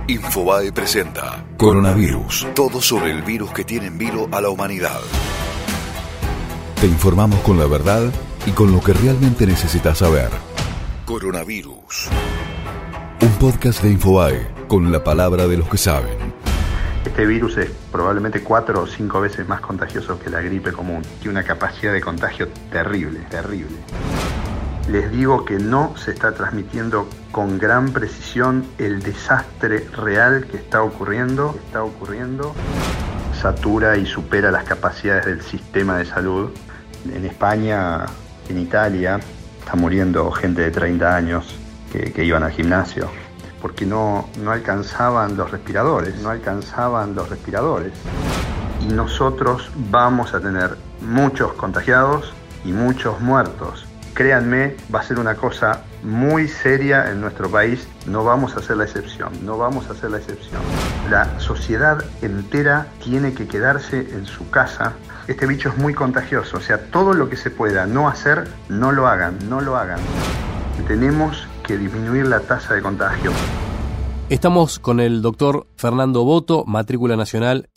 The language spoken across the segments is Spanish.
Infobae presenta Coronavirus. Todo sobre el virus que tiene en vilo a la humanidad. Te informamos con la verdad y con lo que realmente necesitas saber. Coronavirus. Un podcast de Infobae con la palabra de los que saben. Este virus es probablemente 4 o 5 veces más contagioso que la gripe común. Tiene una capacidad de contagio terrible. Les digo que no se está transmitiendo con gran precisión el desastre real que está ocurriendo. Satura y supera las capacidades del sistema de salud. En España, en Italia, está muriendo gente de 30 años que iban al gimnasio porque no alcanzaban los respiradores. Y nosotros vamos a tener muchos contagiados y muchos muertos. Créanme, va a ser una cosa muy seria en nuestro país. No vamos a hacer la excepción. La sociedad entera tiene que quedarse en su casa. Este bicho es muy contagioso. O sea, todo lo que se pueda no hacer, no lo hagan. Tenemos que disminuir la tasa de contagio. Estamos con el doctor Fernando Boto, matrícula nacional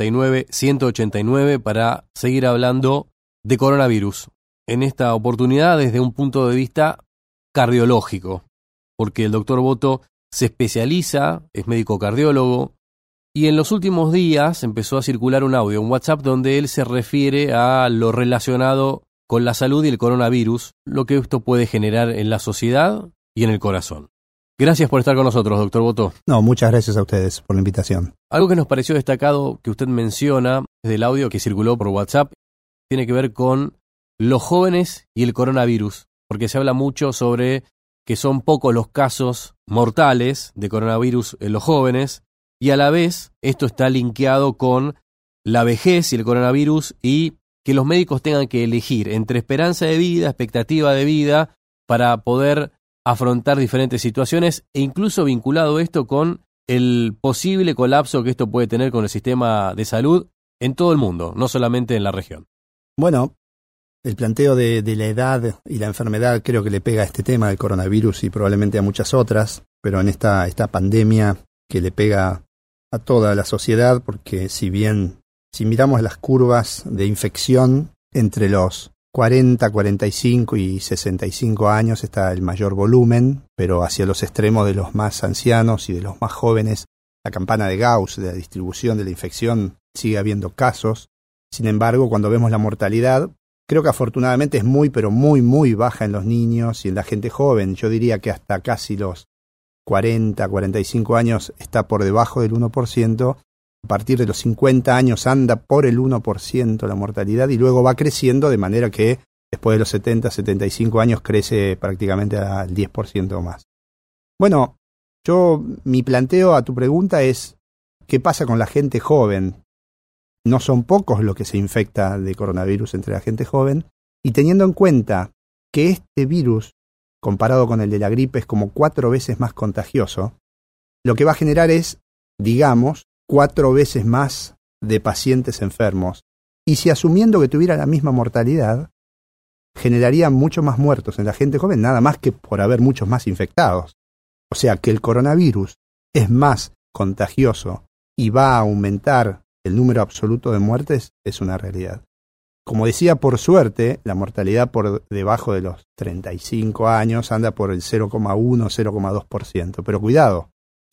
79189, para seguir hablando de coronavirus. En esta oportunidad desde un punto de vista cardiológico, porque el doctor Boto se especializa, es médico cardiólogo, y en los últimos días empezó a circular un audio, un WhatsApp, donde él se refiere a lo relacionado con la salud y el coronavirus, lo que esto puede generar en la sociedad y en el corazón. Gracias por estar con nosotros, doctor Boto. No, muchas gracias a ustedes por la invitación. Algo que nos pareció destacado que usted menciona desde el audio que circuló por WhatsApp tiene que ver con los jóvenes y el coronavirus, porque se habla mucho sobre que son pocos los casos mortales de coronavirus en los jóvenes, y a la vez esto está linkeado con la vejez y el coronavirus, y que los médicos tengan que elegir entre esperanza de vida, expectativa de vida, para poder afrontar diferentes situaciones, e incluso vinculado esto con el posible colapso que esto puede tener con el sistema de salud en todo el mundo, no solamente en la región. Bueno, el planteo de la edad y la enfermedad creo que le pega a este tema del coronavirus y probablemente a muchas otras, pero en esta pandemia que le pega a toda la sociedad, porque si miramos las curvas de infección entre los 40, 45 y 65 años está el mayor volumen, pero hacia los extremos de los más ancianos y de los más jóvenes, la campana de Gauss de la distribución de la infección sigue habiendo casos. Sin embargo, cuando vemos la mortalidad, creo que afortunadamente es muy baja en los niños y en la gente joven. Yo diría que hasta casi los 40, 45 años está por debajo del 1%. A partir de los 50 años anda por el 1% la mortalidad y luego va creciendo de manera que después de los 70, 75 años crece prácticamente al 10% o más. Bueno, mi planteo a tu pregunta es, ¿qué pasa con la gente joven? No son pocos los que se infecta de coronavirus entre la gente joven, y teniendo en cuenta que este virus, comparado con el de la gripe, es como 4 veces más contagioso, lo que va a generar es, digamos, 4 veces más de pacientes enfermos. Y si asumiendo que tuviera la misma mortalidad, generaría mucho más muertos en la gente joven, nada más que por haber muchos más infectados. O sea que el coronavirus es más contagioso y va a aumentar el número absoluto de muertes, es una realidad. Como decía, por suerte, la mortalidad por debajo de los 35 años anda por el 0,1, 0,2%. Pero cuidado,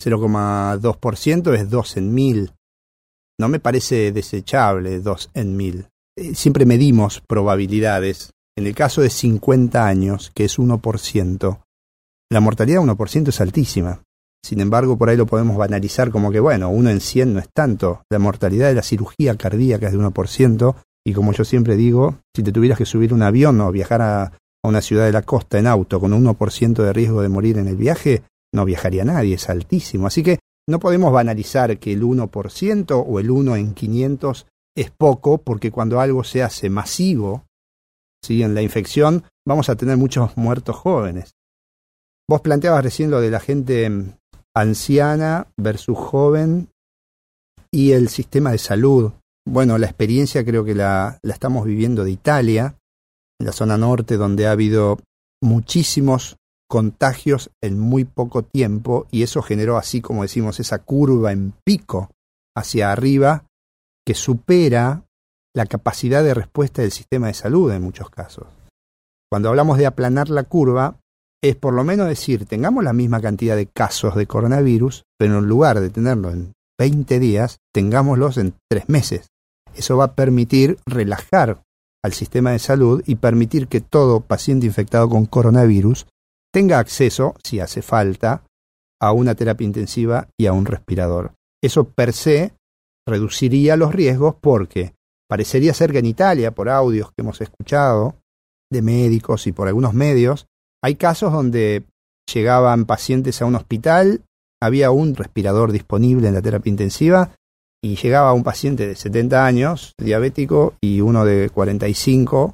0,2% es 2 en 1000. No me parece desechable 2 en 1000. Siempre medimos probabilidades. En el caso de 50 años, que es 1%, la mortalidad de 1% es altísima. Sin embargo, por ahí lo podemos banalizar como que, 1 en 100 no es tanto. La mortalidad de la cirugía cardíaca es de 1%, y como yo siempre digo, si te tuvieras que subir un avión o viajar a una ciudad de la costa en auto con un 1% de riesgo de morir en el viaje, no viajaría nadie, es altísimo. Así que no podemos banalizar que el 1% o el 1 en 500 es poco, porque cuando algo se hace masivo, ¿sí?, en la infección, vamos a tener muchos muertos jóvenes. Vos planteabas recién lo de la gente anciana versus joven y el sistema de salud. Bueno, la experiencia creo que la estamos viviendo de Italia, en la zona norte, donde ha habido muchísimos contagios en muy poco tiempo, y eso generó, así como decimos, esa curva en pico hacia arriba que supera la capacidad de respuesta del sistema de salud en muchos casos. Cuando hablamos de aplanar la curva, es por lo menos decir, tengamos la misma cantidad de casos de coronavirus, pero en lugar de tenerlo en 20 días, tengámoslos en 3 meses. Eso va a permitir relajar al sistema de salud y permitir que todo paciente infectado con coronavirus tenga acceso, si hace falta, a una terapia intensiva y a un respirador. Eso per se reduciría los riesgos porque parecería ser que en Italia, por audios que hemos escuchado de médicos y por algunos medios, hay casos donde llegaban pacientes a un hospital, había un respirador disponible en la terapia intensiva y llegaba un paciente de 70 años, diabético, y uno de 45,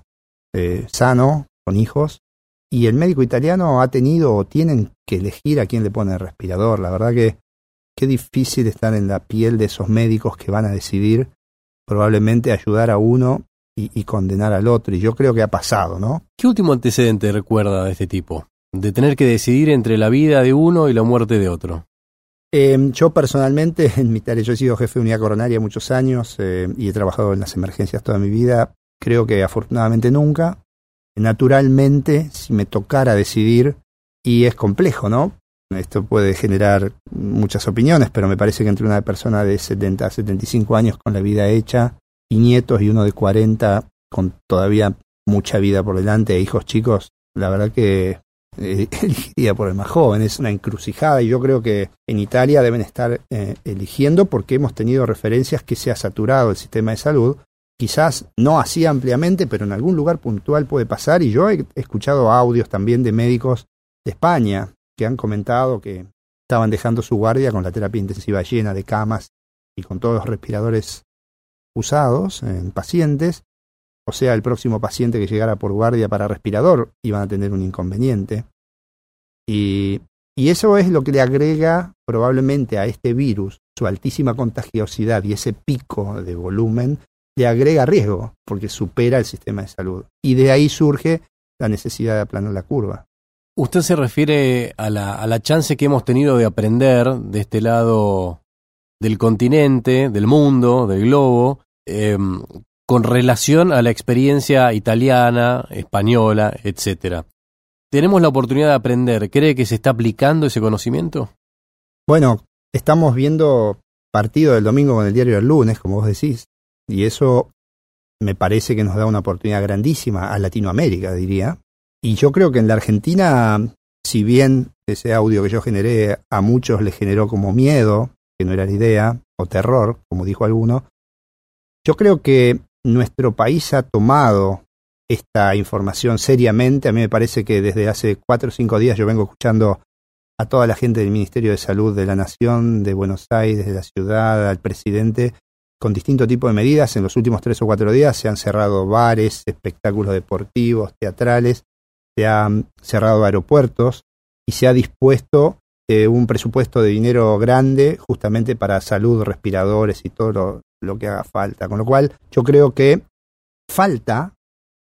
sano, con hijos, y el médico italiano ha tenido o tienen que elegir a quién le pone el respirador. La verdad que qué difícil estar en la piel de esos médicos que van a decidir probablemente ayudar a uno y condenar al otro, y yo creo que ha pasado, ¿no? ¿Qué último antecedente recuerda de este tipo? De tener que decidir entre la vida de uno y la muerte de otro. Yo personalmente, en mi tarea, yo he sido jefe de unidad coronaria muchos años y he trabajado en las emergencias toda mi vida. Creo que afortunadamente nunca. Naturalmente, si me tocara decidir, y es complejo, ¿no? Esto puede generar muchas opiniones, pero me parece que entre una persona de 70 a 75 años con la vida hecha y nietos, y uno de 40 con todavía mucha vida por delante e hijos chicos, la verdad que elegiría por el más joven. Es una encrucijada, y yo creo que en Italia deben estar eligiendo, porque hemos tenido referencias que se ha saturado el sistema de salud, quizás no así ampliamente, pero en algún lugar puntual puede pasar, y yo he escuchado audios también de médicos de España que han comentado que estaban dejando su guardia con la terapia intensiva llena de camas y con todos los respiradores usados en pacientes. O sea, el próximo paciente que llegara por guardia para respirador iban a tener un inconveniente. Y eso es lo que le agrega probablemente a este virus, su altísima contagiosidad y ese pico de volumen, le agrega riesgo, porque supera el sistema de salud. Y de ahí surge la necesidad de aplanar la curva. Usted se refiere a la chance que hemos tenido de aprender de este lado del continente, del mundo, del globo, con relación a la experiencia italiana, española, etcétera. ¿Tenemos la oportunidad de aprender? ¿Cree que se está aplicando ese conocimiento? Bueno, estamos viendo partido del domingo con el diario del lunes, como vos decís, y eso me parece que nos da una oportunidad grandísima a Latinoamérica, diría. Y yo creo que en la Argentina, si bien ese audio que yo generé a muchos les generó como miedo, que no era la idea, o terror, como dijo alguno, yo creo que nuestro país ha tomado esta información seriamente. A mí me parece que desde hace 4 o 5 días yo vengo escuchando a toda la gente del Ministerio de Salud de la Nación, de Buenos Aires, de la ciudad, al presidente, con distinto tipo de medidas. En los últimos 3 o 4 días se han cerrado bares, espectáculos deportivos, teatrales, se han cerrado aeropuertos y se ha dispuesto un presupuesto de dinero grande justamente para salud, respiradores y todo lo que haga falta. Con lo cual yo creo que falta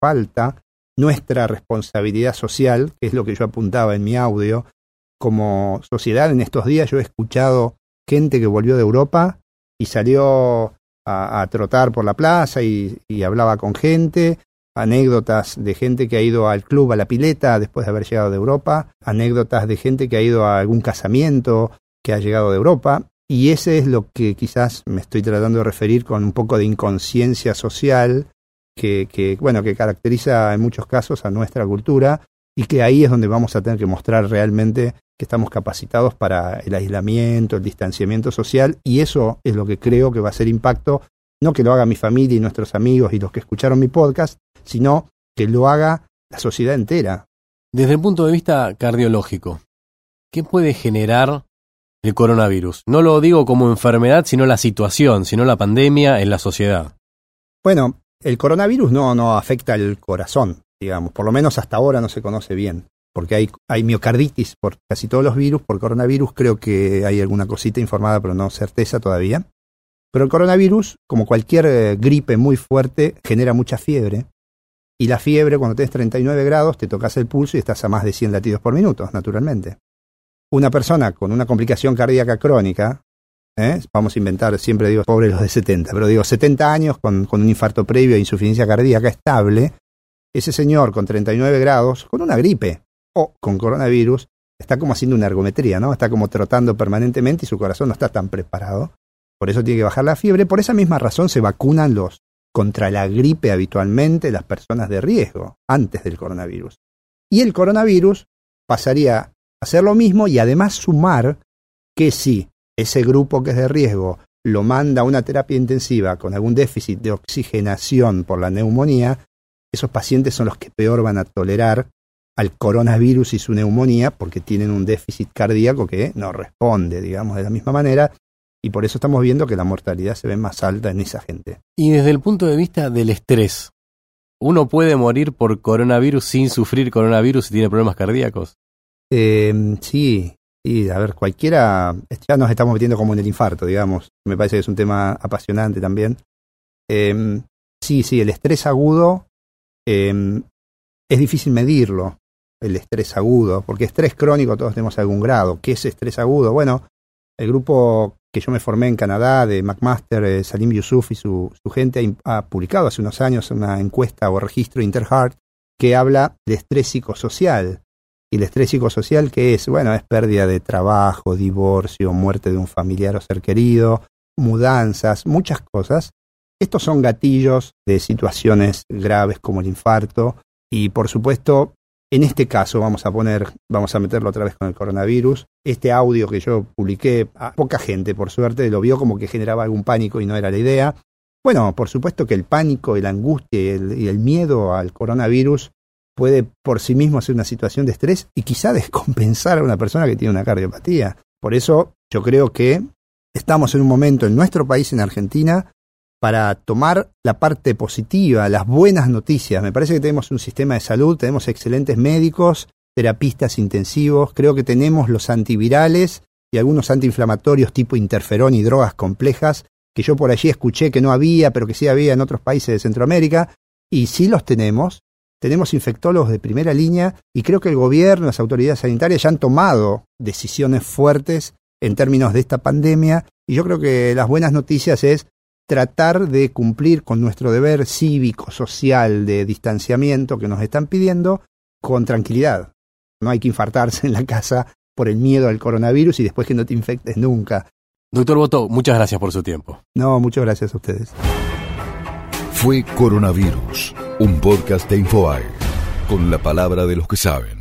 nuestra responsabilidad social, que es lo que yo apuntaba en mi audio. Como sociedad, en estos días yo he escuchado gente que volvió de Europa y salió a trotar por la plaza y hablaba con gente, anécdotas de gente que ha ido al club, a la pileta después de haber llegado de Europa, anécdotas de gente que ha ido a algún casamiento que ha llegado de Europa, y ese es lo que quizás me estoy tratando de referir con un poco de inconsciencia social que caracteriza en muchos casos a nuestra cultura, y que ahí es donde vamos a tener que mostrar realmente que estamos capacitados para el aislamiento, el distanciamiento social, y eso es lo que creo que va a ser impacto, no que lo haga mi familia y nuestros amigos y los que escucharon mi podcast, sino que lo haga la sociedad entera. Desde el punto de vista cardiológico, ¿qué puede generar el coronavirus? No lo digo como enfermedad, sino la situación, sino la pandemia en la sociedad. Bueno, el coronavirus no afecta el corazón, digamos, por lo menos hasta ahora no se conoce bien, porque hay miocarditis por casi todos los virus. Por coronavirus creo que hay alguna cosita informada, pero no certeza todavía. Pero el coronavirus, como cualquier gripe muy fuerte, genera mucha fiebre, Y la fiebre, cuando tenés 39 grados, te tocas el pulso y estás a más de 100 latidos por minuto, naturalmente. Una persona con una complicación cardíaca crónica, vamos a inventar, siempre digo, pobre los de 70, pero digo 70 años con un infarto previo e insuficiencia cardíaca estable, ese señor con 39 grados, con una gripe o con coronavirus, está como haciendo una ergometría, ¿no? Está como trotando permanentemente y su corazón no está tan preparado. Por eso tiene que bajar la fiebre. Por esa misma razón se vacunan contra la gripe habitualmente las personas de riesgo antes del coronavirus. Y el coronavirus pasaría a hacer lo mismo y además sumar que si ese grupo que es de riesgo lo manda a una terapia intensiva con algún déficit de oxigenación por la neumonía, esos pacientes son los que peor van a tolerar al coronavirus y su neumonía porque tienen un déficit cardíaco que no responde, digamos, de la misma manera, y por eso estamos viendo que la mortalidad se ve más alta en esa gente. Y desde el punto de vista del estrés, ¿uno puede morir por coronavirus sin sufrir coronavirus si tiene problemas cardíacos? Sí, a ver, cualquiera, ya nos estamos metiendo como en el infarto, digamos, me parece que es un tema apasionante también. Sí, el estrés agudo es difícil medirlo, el estrés agudo, porque estrés crónico todos tenemos algún grado. ¿Qué es estrés agudo? Bueno, el grupo que yo me formé en Canadá, de McMaster, Salim Yusuf y su gente, ha publicado hace unos años una encuesta o registro Interheart que habla de estrés psicosocial. Y el estrés psicosocial, ¿qué es? Bueno, es pérdida de trabajo, divorcio, muerte de un familiar o ser querido, mudanzas, muchas cosas. Estos son gatillos de situaciones graves como el infarto y, por supuesto, en este caso vamos a meterlo otra vez con el coronavirus. Este audio que yo publiqué, a poca gente, por suerte, lo vio como que generaba algún pánico y no era la idea. Bueno, por supuesto que el pánico, la angustia y el miedo al coronavirus puede por sí mismo ser una situación de estrés y quizá descompensar a una persona que tiene una cardiopatía. Por eso yo creo que estamos en un momento en nuestro país, en Argentina, para tomar la parte positiva, las buenas noticias. Me parece que tenemos un sistema de salud, tenemos excelentes médicos, terapistas intensivos, creo que tenemos los antivirales y algunos antiinflamatorios tipo interferón y drogas complejas, que yo por allí escuché que no había, pero que sí había en otros países de Centroamérica, y sí los tenemos. Tenemos infectólogos de primera línea y creo que el gobierno, las autoridades sanitarias ya han tomado decisiones fuertes en términos de esta pandemia y yo creo que las buenas noticias es tratar de cumplir con nuestro deber cívico, social, de distanciamiento que nos están pidiendo con tranquilidad. No hay que infartarse en la casa por el miedo al coronavirus y después que no te infectes nunca. Doctor Botto, muchas gracias por su tiempo. No, muchas gracias a ustedes. Fue Coronavirus, un podcast de Infobae, con la palabra de los que saben.